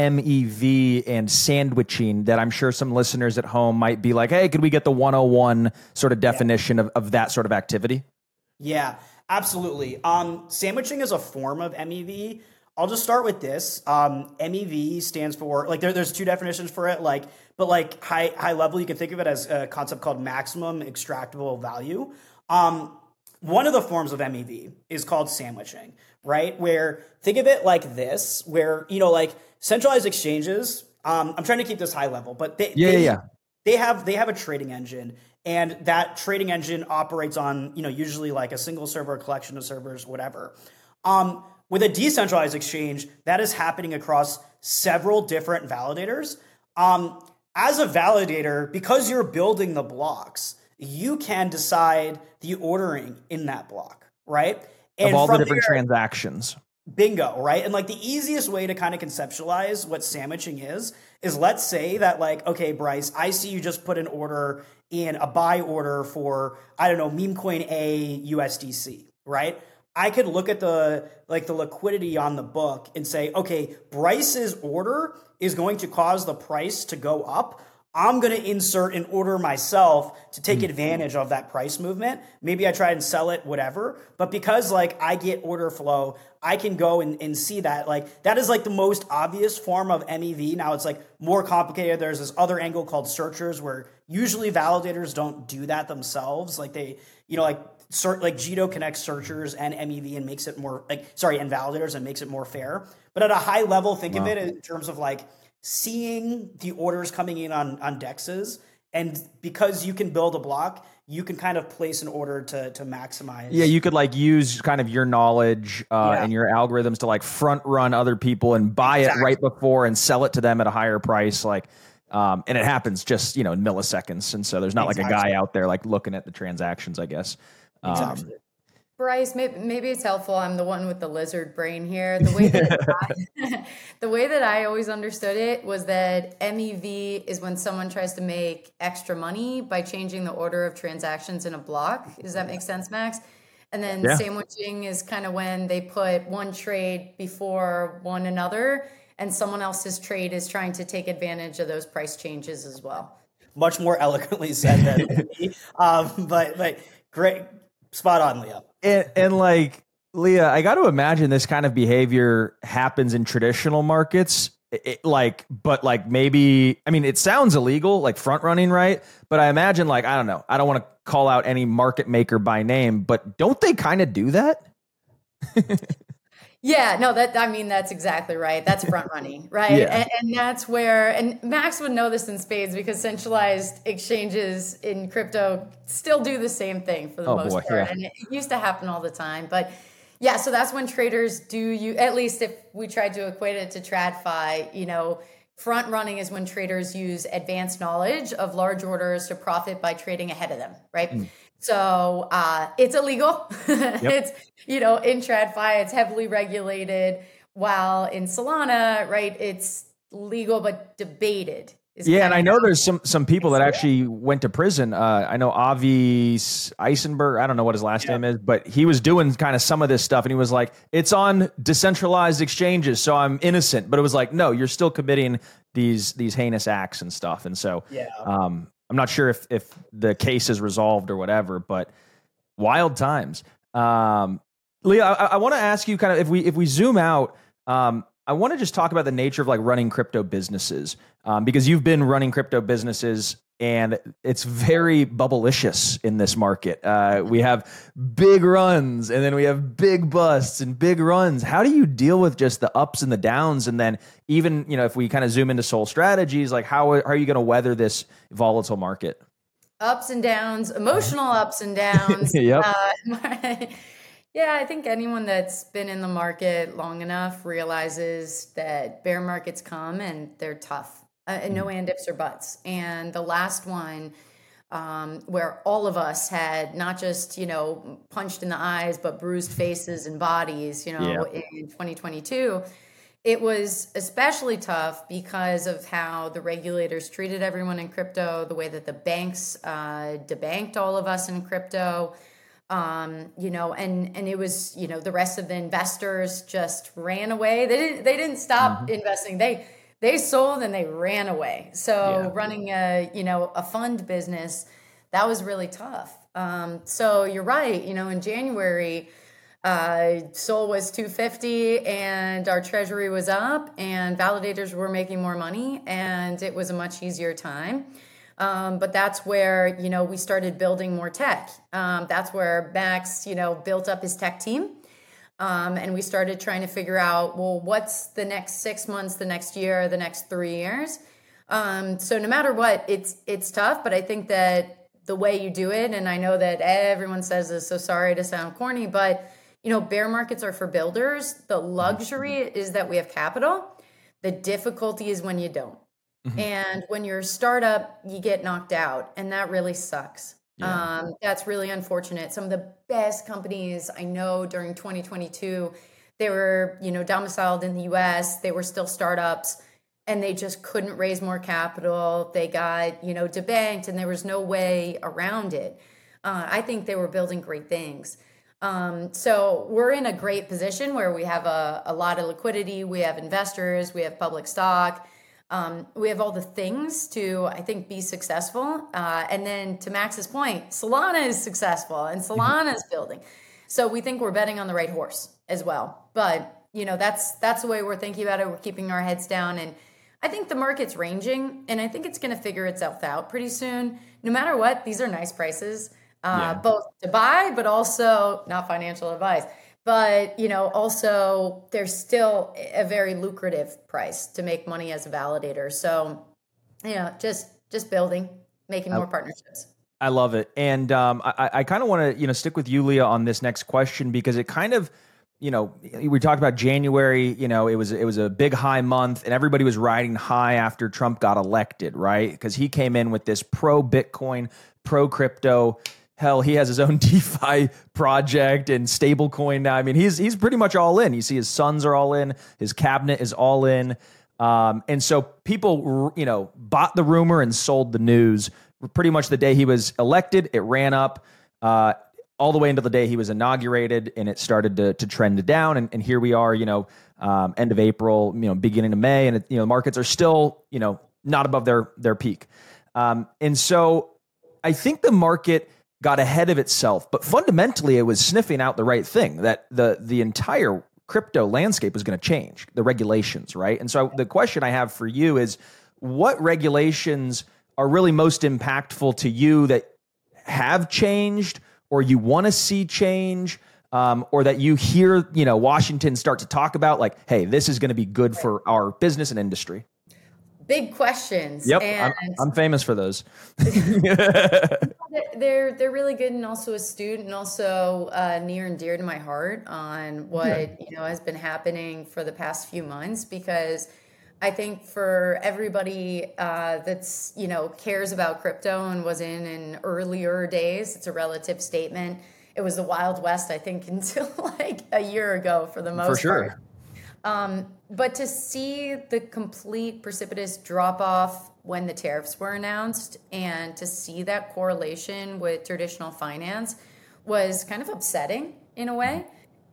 Speaker 1: MEV and sandwiching, that I'm sure some listeners at home might be like, hey, could we get the 101 sort of definition of that sort of activity? Yeah,
Speaker 2: absolutely. Sandwiching is a form of MEV. I'll just start with this. MEV stands for, like, there's two definitions for it, like, but like high level, you can think of it as a concept called maximum extractable value. One of the forms of MEV is called sandwiching, right? Where, think of it like this, where, you know, like centralized exchanges, I'm trying to keep this high level, but they have a trading engine, and that trading engine operates on, you know, usually like a single server, a collection of servers, whatever. With a decentralized exchange, that is happening across several different validators. As a validator, because you're building the blocks, you can decide the ordering in that block, right?
Speaker 1: And of all the different transactions.
Speaker 2: Bingo, right? And like the easiest way to kind of conceptualize what sandwiching is let's say that like, okay, Bryce, I see you just put an order in a buy order for, I don't know, meme coin A USDC, right? I could look at the liquidity on the book and say, okay, Bryce's order is going to cause the price to go up. I'm going to insert an order myself to take advantage of that price movement. Maybe I try and sell it, whatever. But because like I get order flow, I can go and see that. Like that is like the most obvious form of MEV. Now it's like more complicated. There's this other angle called searchers where usually validators don't do that themselves. Like they, like Jito connects searchers and MEV and makes it more and validators and makes it more fair. But at a high level, think of it in terms of like seeing the orders coming in on DEXs, and because you can build a block, you can kind of place an order to maximize. Yeah,
Speaker 1: you could like use kind of your knowledge and your algorithms to like front run other people and buy it right before and sell it to them at a higher price. Like, and it happens just in milliseconds, and so there's not like a guy out there like looking at the transactions, I guess.
Speaker 2: Exactly.
Speaker 3: Bryce, maybe it's helpful. I'm the one with the lizard brain here. The way that I always understood it was that MEV is when someone tries to make extra money by changing the order of transactions in a block. Does that make sense, Max? And then sandwiching is kind of when they put one trade before one another, and someone else's trade is trying to take advantage of those price changes as well.
Speaker 2: Much more eloquently said than me. But great. Spot on, Leah.
Speaker 1: And like, Leah, I got to imagine this kind of behavior happens in traditional markets. Maybe, I mean, it sounds illegal, like front running, right? But I imagine like, I don't know. I don't want to call out any market maker by name, but don't they kind of do that?
Speaker 3: Yeah, no, that's exactly right. That's front running, right? Yeah. And that's where, and Max would know this in spades because centralized exchanges in crypto still do the same thing for the most part. Yeah. And it used to happen all the time. But yeah, so that's when traders at least if we tried to equate it to TradFi, front running is when traders use advanced knowledge of large orders to profit by trading ahead of them, right? So it's illegal. Yep. It's, in TradFi, it's heavily regulated, while in Solana, right, it's legal but debated.
Speaker 1: Yeah, and I know there's some people that actually went to prison. I know Avi Eisenberg, I don't know what his last name is, but he was doing kind of some of this stuff, and he was like, it's on decentralized exchanges, so I'm innocent. But it was like, no, you're still committing these heinous acts and stuff. And so I'm not sure if the case is resolved or whatever, but wild times. Leah, I want to ask you kind of if we zoom out, I want to just talk about the nature of like running crypto businesses, because you've been running crypto businesses and it's very bubblicious in this market. We have big runs and then we have big busts and big runs. How do you deal with just the ups and the downs? And then even, if we kind of zoom into Sol Strategies, like how are you going to weather this volatile market?
Speaker 3: Ups and downs, emotional ups and downs.
Speaker 1: Yep.
Speaker 3: Yeah, I think anyone that's been in the market long enough realizes that bear markets come and they're tough. No and ifs or buts. And the last one, where all of us had not just, punched in the eyes, but bruised faces and bodies, in 2022, it was especially tough because of how the regulators treated everyone in crypto, the way that the banks debanked all of us in crypto. And it was, the rest of the investors just ran away. They didn't stop investing. They sold and they ran away. So running a fund business, that was really tough. So you're right. In January, Sol was 250 and our treasury was up and validators were making more money and it was a much easier time. But that's where, we started building more tech. That's where Max, built up his tech team. And we started trying to figure out, well, what's the next 6 months, the next year, the next 3 years? So no matter what, it's tough, but I think that the way you do it, and I know that everyone says this, so sorry to sound corny, but, bear markets are for builders. The luxury is that we have capital. The difficulty is when you don't. And when you're a startup, you get knocked out, and that really sucks. That's really unfortunate. Some of the best companies I know during 2022 They were, domiciled in the US. They were still startups and they just couldn't raise more capital. They got, debanked and there was no way around it. I think they were building great things. So we're in a great position where we have a lot of liquidity. We have investors, we have public stock. We have all the things to, I think, be successful. And then to Max's point, Solana is successful and Solana is building. So we think we're betting on the right horse as well. But, that's the way we're thinking about it. We're keeping our heads down. And I think the market's ranging and I think it's going to figure itself out pretty soon. No matter what, these are nice prices, both to buy, but also not financial advice. But, also there's still a very lucrative price to make money as a validator. So, just building, making more partnerships.
Speaker 1: I love it. And I kind of want to, stick with you, Leah, on this next question, because it kind of, we talked about January, it was a big high month and everybody was riding high after Trump got elected, right? Because he came in with this pro Bitcoin, pro crypto. Hell, he has his own DeFi project and stablecoin now. I mean, he's pretty much all in. You see his sons are all in. His cabinet is all in. And so people, bought the rumor and sold the news. Pretty much the day he was elected, it ran up all the way until the day he was inaugurated, and it started to trend down. And here we are, end of April, beginning of May, and the markets are still, not above their peak. And so I think the market got ahead of itself, but fundamentally it was sniffing out the right thing, that the entire crypto landscape was going to change, the regulations, right? And so the question I have for you is, what regulations are really most impactful to you that have changed or you want to see change, or that you hear, Washington start to talk about, like, hey, this is going to be good for our business and industry?
Speaker 3: Big questions.
Speaker 1: Yep,
Speaker 3: and
Speaker 1: I'm famous for those.
Speaker 3: They're really good and also astute and also near and dear to my heart on what has been happening for the past few months, because I think for everybody that's cares about crypto and was in earlier days, it's a relative statement. It was the Wild West, I think, until like a year ago for the most part. But to see the complete precipitous drop off when the tariffs were announced and to see that correlation with traditional finance was kind of upsetting in a way.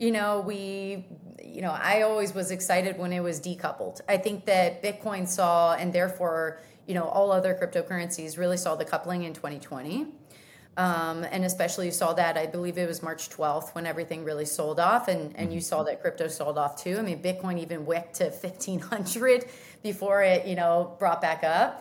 Speaker 3: I always was excited when it was decoupled. I think that Bitcoin saw, and therefore, all other cryptocurrencies really saw the coupling in 2020. And especially you saw that, I believe it was March 12th when everything really sold off, and you saw that crypto sold off too. I mean, Bitcoin even wicked to 1,500 before it, brought back up.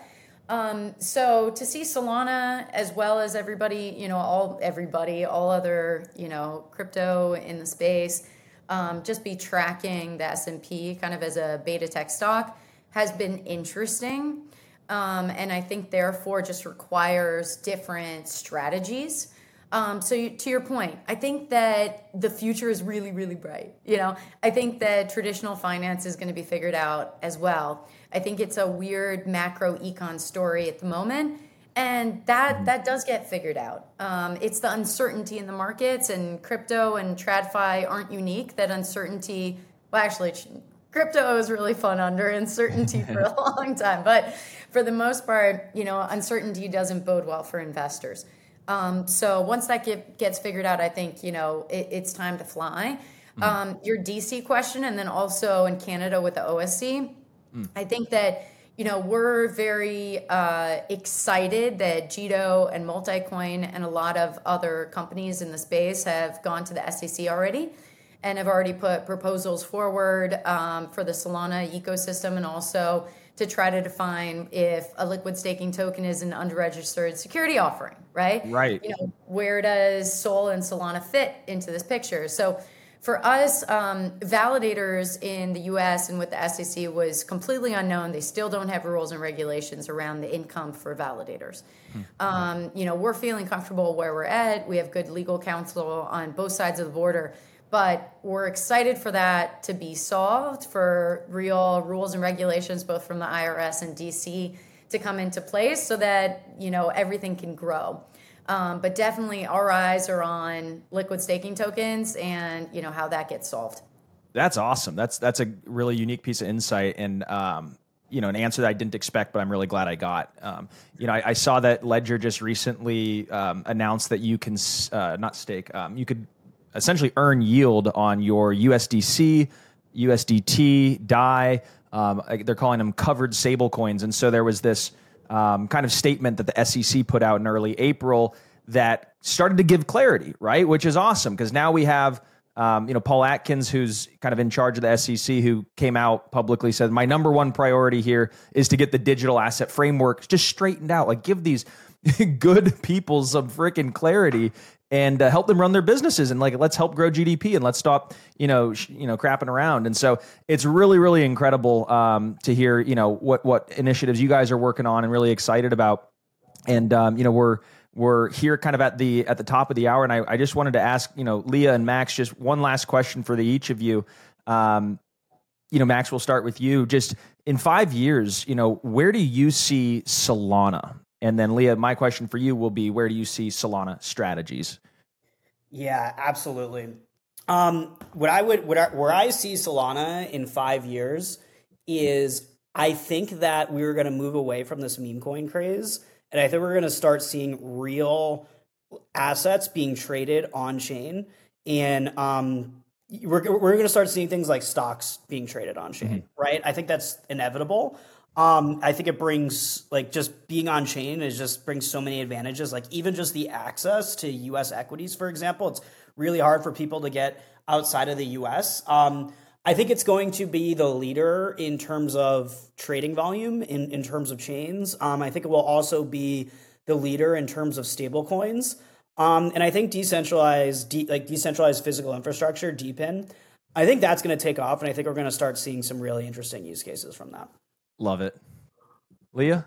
Speaker 3: So to see Solana as well as everybody, all other, crypto in the space, just be tracking the S&P kind of as a beta tech stock has been interesting. And I think therefore just requires different strategies. To your point, I think that the future is really, really bright. I think that traditional finance is going to be figured out as well. I think it's a weird macro econ story at the moment, and that does get figured out. It's the uncertainty in the markets, and crypto and TradFi aren't unique. That uncertainty, well, actually, crypto is really fun under uncertainty for a long time, but for the most part, uncertainty doesn't bode well for investors. So once that gets figured out, I think, it's time to fly. Your DC question, and then also in Canada with the OSC, I think that, we're very excited that Jito and Multicoin and a lot of other companies in the space have gone to the SEC already and have already put proposals forward for the Solana ecosystem, and also to try to define if a liquid staking token is an unregistered security offering, right?
Speaker 1: Right.
Speaker 3: Where does Sol and Solana fit into this picture? So for us, validators in the US and with the SEC was completely unknown. They still don't have rules and regulations around the income for validators. We're feeling comfortable where we're at. We have good legal counsel on both sides of the border. But we're excited for that to be solved, for real rules and regulations, both from the IRS and DC, to come into place so that, everything can grow. But definitely our eyes are on liquid staking tokens and, how that gets solved.
Speaker 1: That's awesome. That's a really unique piece of insight, and an answer that I didn't expect, but I'm really glad I got. I saw that Ledger just recently announced that you can not stake. You could essentially earn yield on your USDC, USDT, DAI. They're calling them covered stable coins, and so there was this kind of statement that the SEC put out in early April that started to give clarity, right? Which is awesome, because now we have Paul Atkins, who's kind of in charge of the SEC, who came out publicly, said, my number one priority here is to get the digital asset framework just straightened out. Like, give these good people some freaking clarity and help them run their businesses. And let's help grow GDP and let's stop, crapping around. And so it's really, really incredible to hear, what initiatives you guys are working on and really excited about. And, we're here kind of at the top of the hour, and I just wanted to ask, Leah and Max, just one last question for each of you. Max, we'll start with you. Just in 5 years, where do you see Solana? And then Leah, my question for you will be, where do you see Solana strategies?
Speaker 2: Yeah, absolutely. Where I see Solana in 5 years is, I think that we're going to move away from this meme coin craze. And I think we're going to start seeing real assets being traded on chain, and we're going to start seeing things like stocks being traded on chain, right? I think that's inevitable. I think it brings, just being on chain brings so many advantages. Like, even just the access to U.S. equities, for example, it's really hard for people to get outside of the U.S. I think it's going to be the leader in terms of trading volume, in terms of chains. I think it will also be the leader in terms of stable coins. And I think decentralized physical infrastructure, DePIN, I think that's going to take off. And I think we're going to start seeing some really interesting use cases from that.
Speaker 1: Love it. Leah?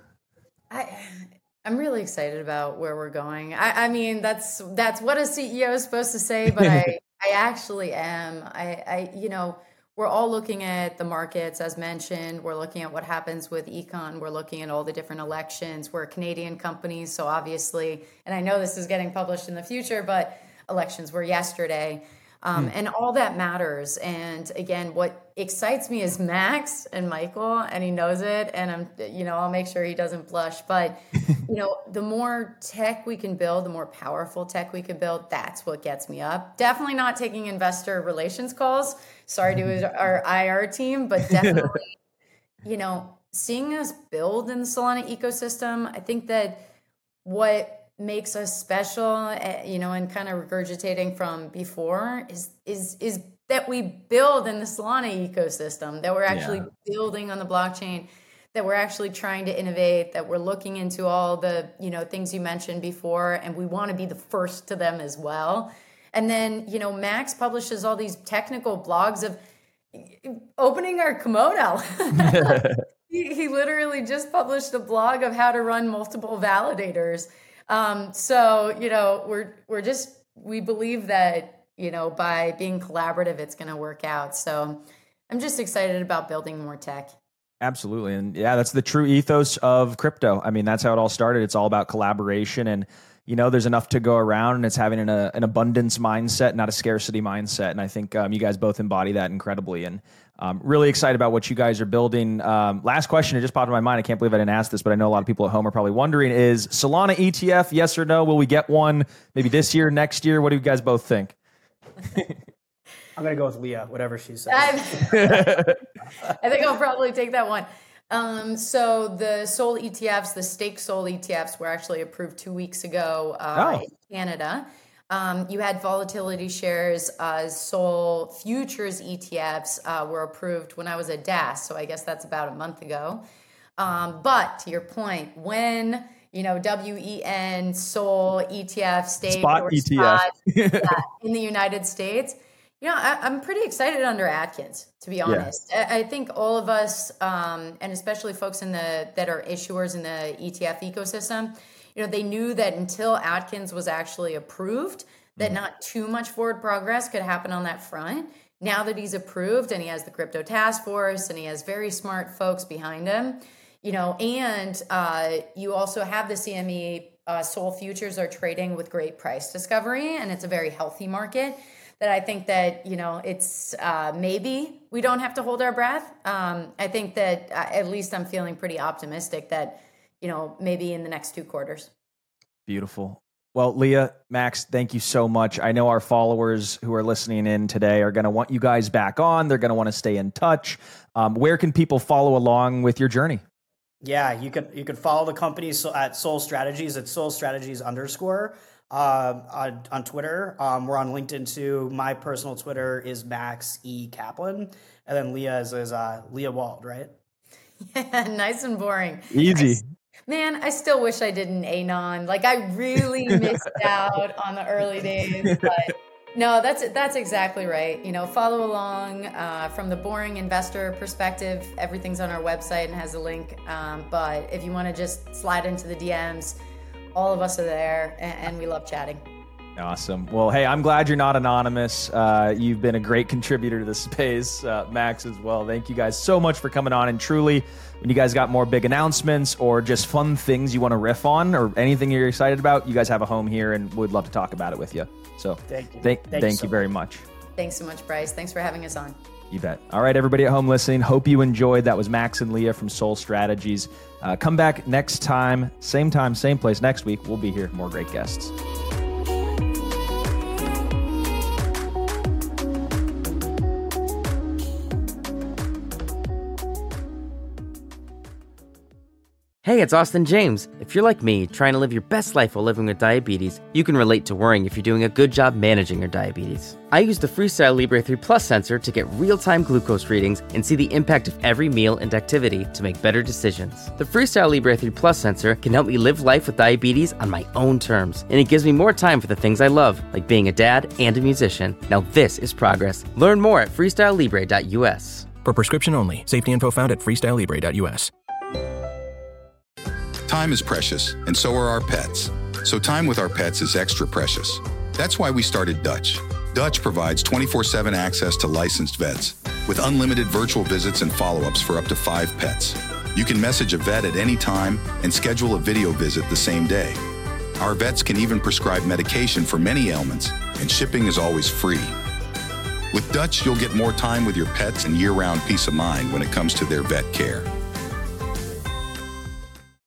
Speaker 3: I'm really excited about where we're going. I mean, that's what a CEO is supposed to say, but I actually am. We're all looking at the markets, as mentioned. We're looking at what happens with econ. We're looking at all the different elections. We're Canadian companies, so obviously, and I know this is getting published in the future, but elections were yesterday. And all that matters. And again, what excites me is Max and Michael, and he knows it. And I'll make sure he doesn't blush. But, the more tech we can build, the more powerful tech we can build, that's what gets me up. Definitely not taking investor relations calls. Sorry to our IR team, but definitely, seeing us build in the Solana ecosystem, I think that what makes us special, and kind of regurgitating from before is that we build in the Solana ecosystem, that we're actually building on the blockchain, that we're actually trying to innovate, that we're looking into all the, things you mentioned before, and we want to be the first to them as well. And then, Max publishes all these technical blogs of opening our kimono. He literally just published a blog of how to run multiple validators. We believe that, by being collaborative, it's going to work out. So I'm just excited about building more tech.
Speaker 1: Absolutely. And yeah, that's the true ethos of crypto. I mean, that's how it all started. It's all about collaboration, and, there's enough to go around, and it's having an abundance mindset, not a scarcity mindset. And I think you guys both embody that incredibly, and really excited about what you guys are building. Last question, it just popped in my mind. I can't believe I didn't ask this, but I know a lot of people at home are probably wondering, is Solana ETF, yes or no? Will we get one maybe this year, next year? What do you guys both think?
Speaker 2: I'm going to go with Leah, whatever she says.
Speaker 3: I think I'll probably take that one. So the SOL ETFs, the stake SOL ETFs were actually approved 2 weeks ago in Canada. You had volatility shares, SOL futures ETFs were approved when I was at DAS. So I guess that's about a month ago. But to your point, when, WEN, SOL ETF, stake,
Speaker 1: spot
Speaker 3: or
Speaker 1: ETF
Speaker 3: spot in the United States, I'm pretty excited under Atkins, to be honest. I think all of us, and especially folks that are issuers in the ETF ecosystem, they knew that until Atkins was actually approved, that not too much forward progress could happen on that front. Now that he's approved and he has the crypto task force and he has very smart folks behind him, and you also have the CME SOL futures are trading with great price discovery, and it's a very healthy market. that I think that, it's maybe we don't have to hold our breath. I think that at least I'm feeling pretty optimistic that, maybe in the next 2 quarters.
Speaker 1: Beautiful. Well, Leah, Max, thank you so much. I know our followers who are listening in today are going to want you guys back on. They're going to want to stay in touch. Where can people follow along with your journey?
Speaker 2: Yeah, you could follow the company at Soul Strategies. It's Soul Strategies _ on Twitter. We're on LinkedIn too. My personal Twitter is Max E. Kaplan. And then Leah's is Leah Wald, right?
Speaker 3: Yeah, nice and boring.
Speaker 1: Easy.
Speaker 3: Man, I still wish I did an Anon. Like, I really missed out on the early days. But no, that's exactly right. Follow along from the boring investor perspective. Everything's on our website and has a link. But if you want to just slide into the DMs, all of us are there, and we love chatting.
Speaker 1: Awesome. Well, hey, I'm glad you're not anonymous. You've been a great contributor to the space, Max as well. Thank you guys so much for coming on. And truly, when you guys got more big announcements or just fun things you want to riff on or anything you're excited about, you guys have a home here and we'd love to talk about it with you. So thank you very much.
Speaker 3: Thanks so much, Bryce. Thanks for having us on.
Speaker 1: You bet. All right, everybody at home listening, hope you enjoyed. That was Max and Leah from Soul Strategies. Come back next time, same place next week. We'll be here. More great guests.
Speaker 6: Hey, it's Austin James. If you're like me, trying to live your best life while living with diabetes, you can relate to worrying if you're doing a good job managing your diabetes. I use the Freestyle Libre 3 Plus sensor to get real-time glucose readings and see the impact of every meal and activity to make better decisions. The Freestyle Libre 3 Plus sensor can help me live life with diabetes on my own terms, and it gives me more time for the things I love, like being a dad and a musician. Now this is progress. Learn more at freestylelibre.us.
Speaker 7: For prescription only. Safety info found at freestylelibre.us.
Speaker 8: Time is precious, and so are our pets. So time with our pets is extra precious. That's why we started Dutch. Dutch provides 24/7 access to licensed vets with unlimited virtual visits and follow-ups for up to 5 pets. You can message a vet at any time and schedule a video visit the same day. Our vets can even prescribe medication for many ailments, and shipping is always free. With Dutch, you'll get more time with your pets and year-round peace of mind when it comes to their vet care.